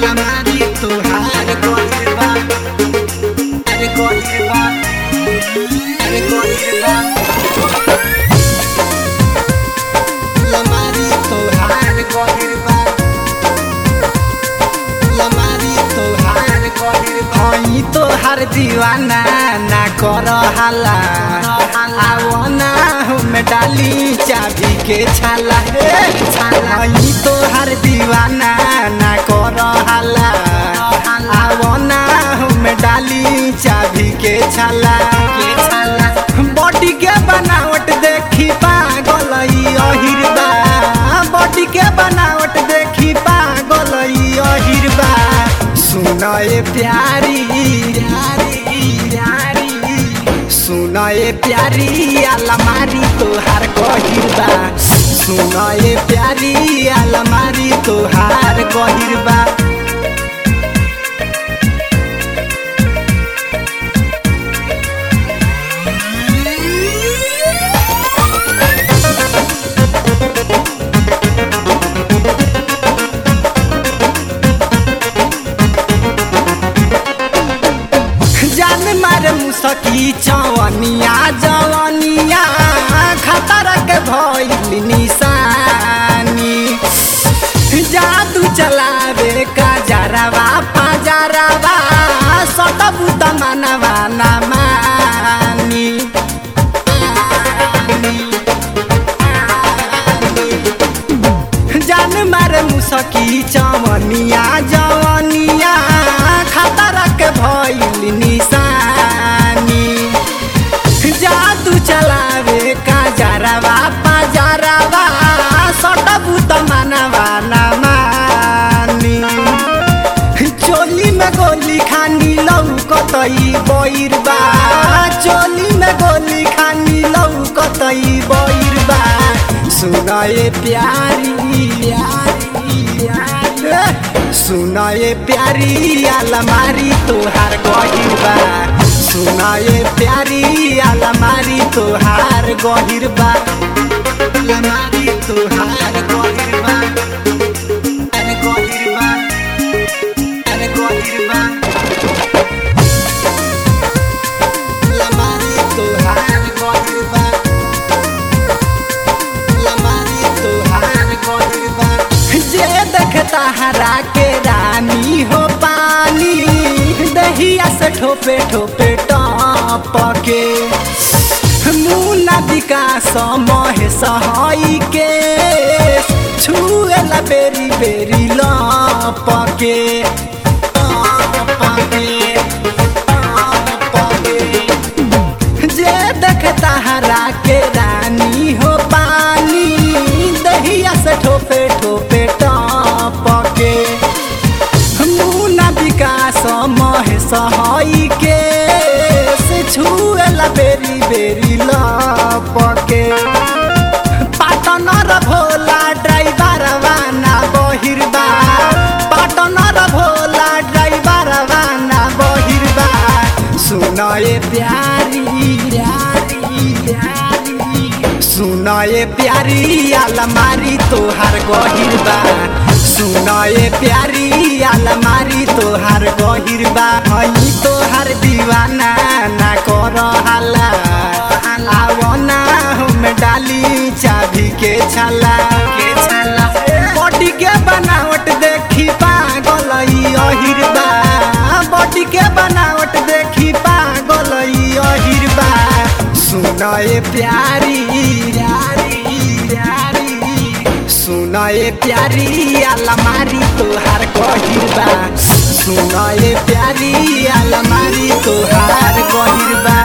अलमारी तोहार गइल बा, अरे गइल बा, अरे गइल बा। अलमारी तोहार गइल बा, अलमारी तोहार गइल बा। हई तोहार दीवाना ना कर हाला, आवना हम डाली चाबी के छाला हे छाला। हई तोहार दीवाना ना कर हाला, आवना हम डाली चाबी के छाला के छाला। बॉडी के बनावट देखी पागल अहिर बा, बॉडी के बनावट देखी पागल अहिर बा। सुनाए प्यारी सुनाए प्यारी अलमारी तोहार गहिर बा, सुनाए प्यारी अलमारी तोहार गहिर बा। जान मारे मुसकी चवनिया जवनिया खतर के भइल निशानी। जादू चलावे का जरावा पाजरावा सटबू त मनवा ना मानी। जान मारे मुसकी चवनिया जवनिया खतर के भइल निशानी। जादू चलावे का जरावा पाजरावा सटबू त मनवा ना मानी। चोली में गोली खानी लौकतई बइर बा, चोली में गोली खानी लौकतई बइर बा। सुनाए प्यारी सुनाए प्यारी अलमारी तोहार गहिर बा, सुनाए प्यारी अलमारी तोहार गहिर बा। अलमारी तोहार गहिर बा, अरे गहिर बा, अरे गहिर बा। अलमारी तोहार गहिर बा, अलमारी तोहार गहिर बा। जे देखता हरा के रानी हो पानी, दहिया से ठोपे ठोपे टपके। मुना विकास महेश हई के छुएला बेरी बेरी लपके। जे देखता हरा के रानी हो पानी, दहिया से ठोपे ठोपे टपके। मुना विकास महेश हई के छुएला बेरी बेरी लपके। पाटनर भोला ड्राइवर वाना बहिर बा, पाटनर भोला ड्राइवर वाना बहिर बा। सुनाए प्यारी सुनाए प्यारी अलमारी तोहार गहिर बा, सुनाए प्यारी अलमारी तोहार गहिर बा। हई तोहार दीवाना ना कर हाला, आवना हम डाली चाबी के छाला के छाला। बॉडी के बनावट देखी पागल अहिर बा, बॉडी के बनावट देखी पागल अहिर बा। सुनाए प्यारी सुनाए प्यारी अलमारी तोहार गहिर बा, सुनाए प्यारी अलमारी तोहार गहिर बा।